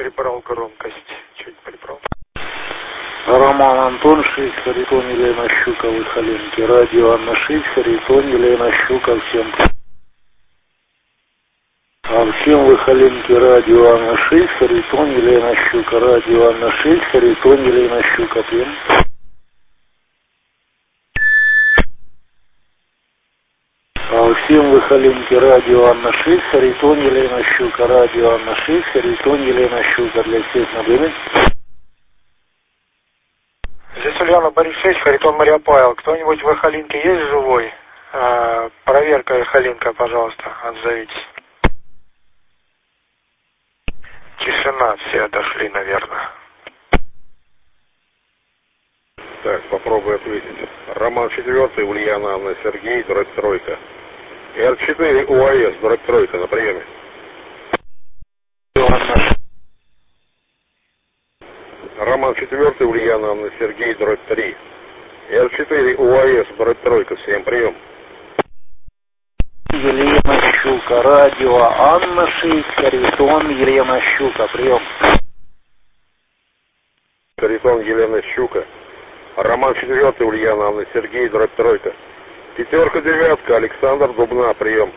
прибрал громкость. Чуть прибрал. Роман Антон, 6, Харитон, Елена Щука, Выхоленки. Радио Анна 6, Харитон, Елена Щука, всем. Всем Выхоленки, радио Анна 6, Харитон, Елена Щука, радио Анна 6, Харитон, Елена Щука, всем. Всем Выхоленки, радио Анна 6, Харитон, Елена Щука, радио Анна 6, Харитон, Елена Щука, для всех на время. Здесь Ульяна Борис 6, Харитон, Мария Павел. Кто-нибудь в Выхоленке есть живой? Проверка Выхоленка, пожалуйста, отзовитесь. Тишина, все отошли, наверное. Так, попробую ответить. Роман 4, Ульяна Анна Сергей, дробь тройка. Р4 УАС, дробь тройка, на приеме. Роман 4, Ульяна Анна Сергей, дробь 3. Р4 УАС, дробь тройка, всем прием. Елена Щука, радио Анна 6, Харитон, Елена Щука, прием. Харитон, Елена Щука. Роман 4, Ульяна Анна Сергей, дробь тройка. 5-9, Александр Дубна, прием.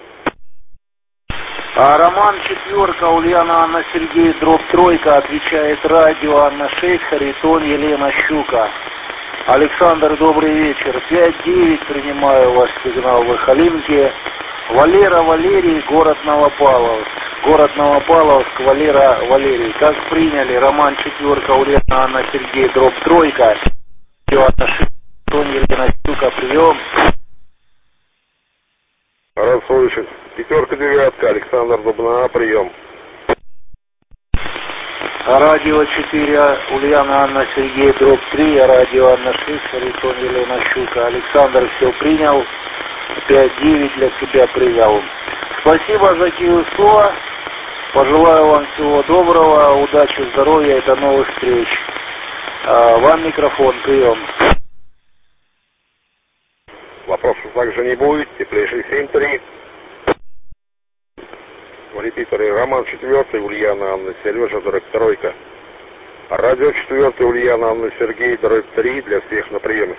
Роман 4, Ульяна Анна Сергей, дробь тройка, отвечает радио Анна 6, Харитон, Елена Щука. Александр, добрый вечер. 5-9, принимаю ваш сигнал в Выхоленке. Валера Валерий, город Новопавловск. Город Новопавловск, Валера Валерий. Как приняли? Роман 4, Ульяна Анна Сергей, дробь тройка. Анна 6, Харитон, Елена Щука, прием. Рад слышать. 5-9, Александр Дубна, прием. Радио 4, Ульяна Анна Сергей, дробь 3, радио Анна 6, Харитон, Елена Щука. Александр все принял, 5-9 для себя принял. Спасибо за КСО, пожелаю вам всего доброго, удачи, здоровья и до новых встреч. Вам микрофон, прием. Вопросов также не будет, теплейший 7-3. В репитере Роман 4, Ульяна Анна Сережа, дробь тройка. Радио 4, Ульяна Анна Сергей, дробь 3, для всех на приеме.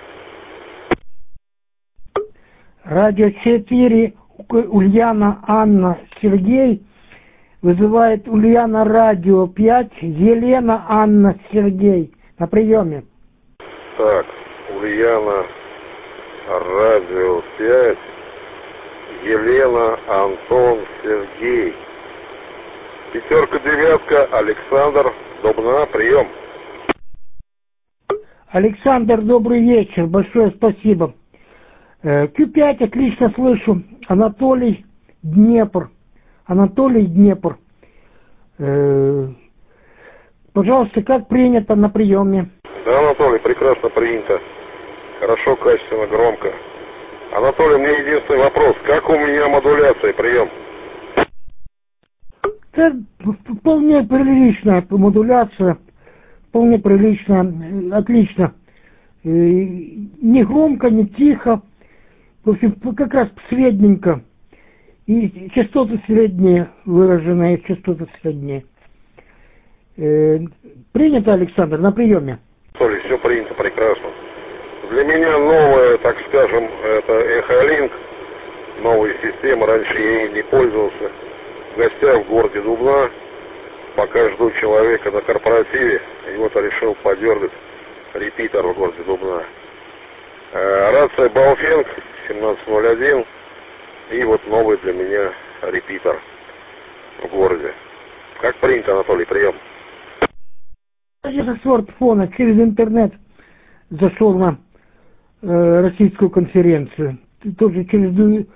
Радио 4, Ульяна Анна Сергей, вызывает Ульяна Радио 5, Елена Анна Сергей, на приеме. Так, Ульяна Радио 5, Елена Антон Сергей. 5-9, Александр Дубна, прием. Александр, добрый вечер, большое спасибо. Q5, отлично слышу. Анатолий, Днепр. Анатолий, Днепр. Пожалуйста, как принято на приеме? Да, Анатолий, прекрасно принято. Хорошо, качественно, громко. Анатолий, мне единственный вопрос. Как у меня модуляция, прием? Это вполне приличная модуляция. Вполне прилично, отлично. Не громко, не тихо. В общем, как раз средненько. И частоты средние выраженные, частоты средние. Принято, Александр, на приеме? Анатолий, все принято, прекрасно. Для меня новая, так скажем, это Эхолинк. Новая система, раньше я ей не пользовался. В гостях в городе Дубна. Пока жду человека на корпоративе. И вот решил подергать репитер в городе Дубна. Рация Балфенг 1701. И вот новый для меня репитер в городе. Как принято, Анатолий, прием. Я смартфона через интернет зашел на российскую конференцию. Тоже через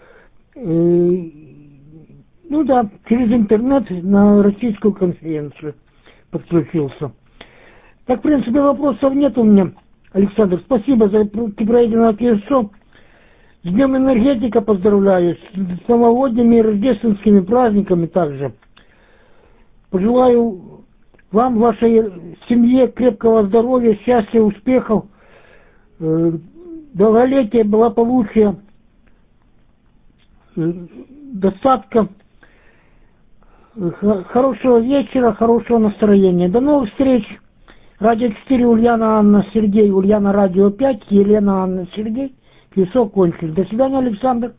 через интернет на российскую конференцию подключился. Так, в принципе, вопросов нет у меня, Александр. Спасибо за пройденное КСО. С Днем энергетика поздравляю, с новогодними и рождественскими праздниками также. Пожелаю вам, вашей семье крепкого здоровья, счастья, успехов, долголетия, благополучия, достатка. Хорошего вечера, хорошего настроения. До новых встреч. Радио 4, Ульяна Анна Сергей, Ульяна Радио 5, Елена Анна Сергей. КСО кончили. До свидания, Александр.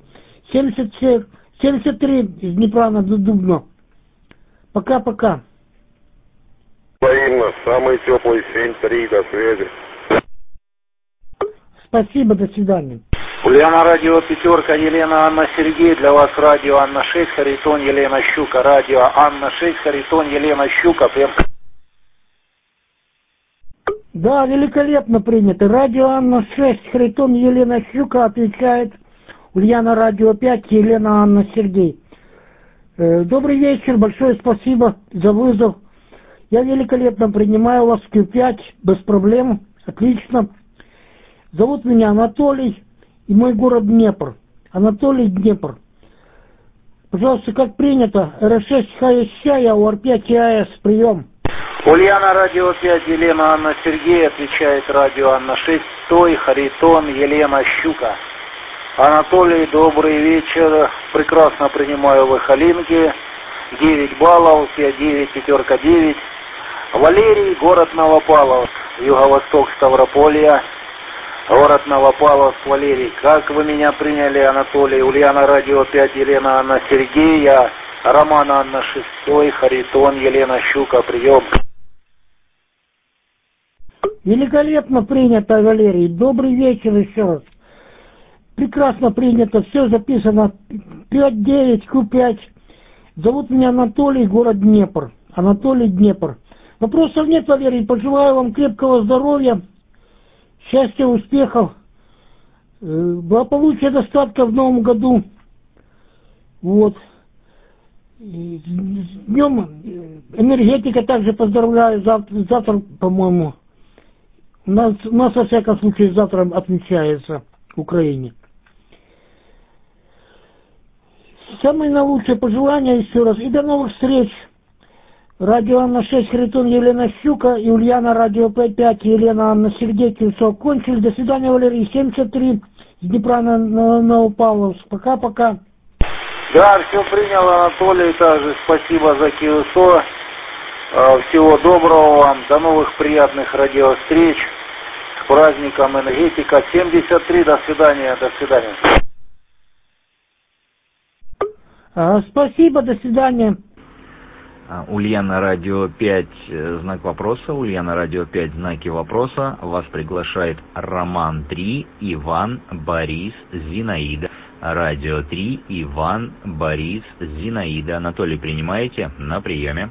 73 из Днепра на Дубно. Пока-пока. Взаимно. Самый теплый 7-3. До связи. Спасибо, до свидания. Ульяна Радио 5, Елена Анна Сергей. Для вас Радио Анна 6, Харитон Елена Щука. Радио Анна 6, Харитон Елена Щука. Да, великолепно принято. Радио Анна 6, Харитон Елена Щука, отвечает Ульяна Радио 5, Елена Анна Сергей. Добрый вечер, большое спасибо за вызов. Я великолепно принимаю вас в Q5, без проблем, отлично. Зовут меня Анатолий, и мой город Днепр. Анатолий, Днепр. Пожалуйста, как принято, РС ХС, УР5 АЭС, прием. Ульяна Радио 5, Елена Анна Сергей, отвечает Радио Анна 6, Той, Харитон, Елена Щука. Анатолий, добрый вечер, прекрасно принимаю в Халинке, 9 баллов, 5-9, 5-9. Валерий, город Новопавловск, юго-восток Ставрополья, город Новопавловск, Валерий. Как вы меня приняли, Анатолий? Ульяна Радио 5, Елена Анна Сергей, я Роман Анна 6, Харитон, Елена Щука, прием. Великолепно принято, Валерий. Добрый вечер еще раз. Прекрасно принято, все записано. 5-9, Q5. Зовут меня Анатолий, город Днепр. Анатолий, Днепр. Вопросов нет, Валерий. Пожелаю вам крепкого здоровья, счастья, успехов, благополучия, достатка в новом году. Вот. С днем энергетика также поздравляю. Завтра, по-моему, у нас во всяком случае завтра отмечается в Украине. Самые наилучшие пожелания еще раз. И до новых встреч. Радио Анна 6, Харитон, Елена Щука и Ульяна Радио 5, Елена Анна Сергей, Кильцов кончили. До свидания, Валерий. 73 с Днепра на Новопавловск. Пока-пока. Да, все принял, Анатолий, также спасибо за КСО. Всего доброго вам, до новых приятных радиовстреч. С праздником энергетика. 73, до свидания, до свидания. Спасибо, до свидания. Ульяна Радио 5, знак вопроса. Ульяна Радио 5, знаки вопроса. Вас приглашает Роман 3, Иван, Борис, Зинаида. Радио 3, Иван, Борис, Зинаида. Анатолий, принимаете? На приеме.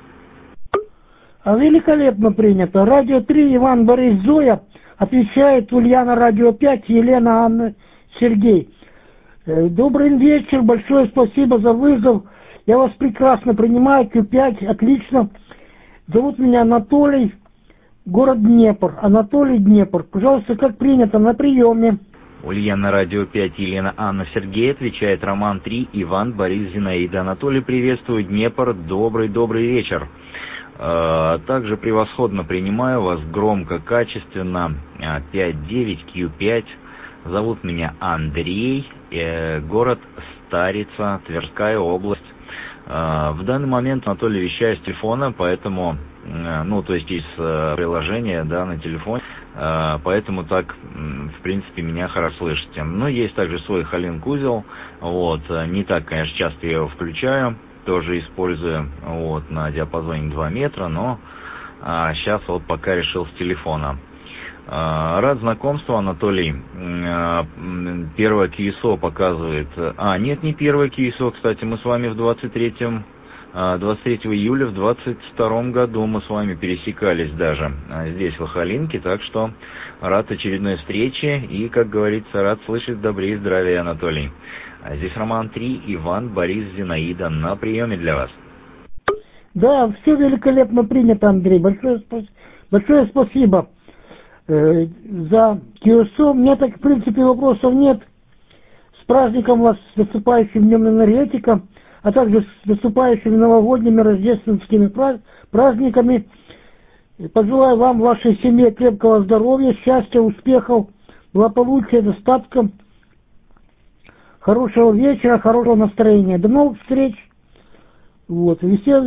Великолепно принято. Радио 3, Иван, Борис, Зоя. Отвечает Ульяна Радио 5, Елена Анна Сергей. Добрый вечер, большое спасибо за вызов. Я вас прекрасно принимаю, Q5, отлично. Зовут меня Анатолий, город Днепр. Анатолий, Днепр. Пожалуйста, как принято, на приеме. Ульяна Радио 5, Елена Анна Сергей, отвечает Роман 3, Иван, Борис, Зинаида. Анатолий, приветствую, Днепр, добрый вечер. Также превосходно принимаю вас, громко, качественно, 5-9, Q5. Зовут меня Андрей, город Старица, Тверская область. В данный момент, Анатолий, вещаю с телефона, поэтому, то есть из приложения, да, на телефоне, поэтому так, в принципе, меня хорошо слышите. Но есть также свой Халинк-узел, вот, не так, конечно, часто я его включаю, тоже использую, вот, на диапазоне 2 метра, но сейчас вот пока решил с телефона. Рад знакомству, Анатолий. Первое КСО показывает... Нет, не первое КСО, кстати, мы с вами в 23 июля в 22 году мы с вами пересекались даже здесь, в Ахалинке, так что рад очередной встрече и, как говорится, рад слышать добрее и здравия, Анатолий. Здесь Роман 3, Иван, Борис, Зинаида на приеме для вас. Да, все великолепно принято, Андрей. Большое спасибо за КСО. У меня так, в принципе, вопросов нет. С праздником вас, с наступающим Днем энергетика, а также с наступающими новогодними рождественскими праздниками. Пожелаю вам, вашей семье крепкого здоровья, счастья, успехов, благополучия, достатка, хорошего вечера, хорошего настроения. До новых встреч. Вот,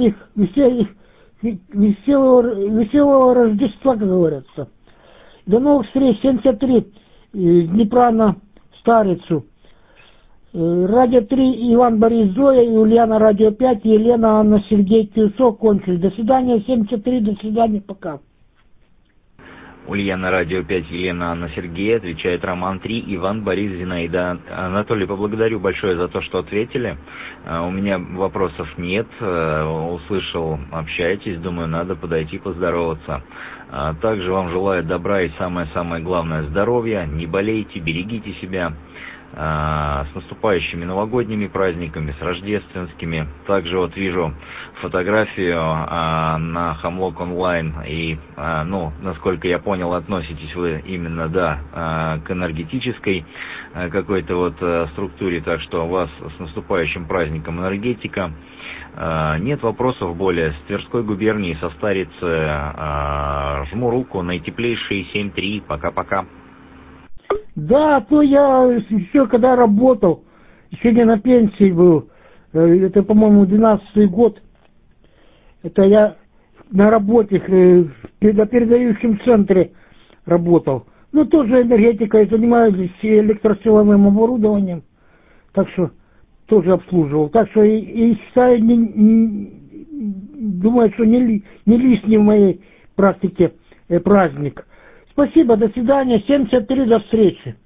веселого Рождества, как говорится. До новых встреч, 73, Днепра на Старицу. Радио 3, Иван, Борис, Зоя, и Ульяна, Радио 5, Елена, Анна, Сергей, Кюсо, кончили. До свидания, 73, до свидания, пока. Ульяна, Радио 5, Елена, Анна, Сергей, отвечает Роман 3, Иван, Борис, Зинаида. Анатолий, поблагодарю большое за то, что ответили. У меня вопросов нет, услышал, общаетесь, думаю, надо подойти поздороваться. Также вам желаю добра и самое-самое главное здоровья, не болейте, берегите себя. С наступающими новогодними праздниками, с рождественскими. Также вот вижу фотографию на Хамлок онлайн, и, ну, насколько я понял, относитесь вы именно, да, к энергетической какой-то вот структуре, так что у вас с наступающим праздником энергетика. Нет вопросов более. С Тверской губернии, со Старицы, жму руку, наитеплейшие 7-3, пока-пока. Да, то я еще когда работал, еще не на пенсии был, это, по-моему, 12-й год, это я на работе, на передающем центре работал. Ну, тоже энергетикой занимаюсь, электросиловым оборудованием, так что тоже обслуживал. Так что и считаю, думаю, что не лишний в моей практике праздник. Спасибо, до свидания, 73, до встречи.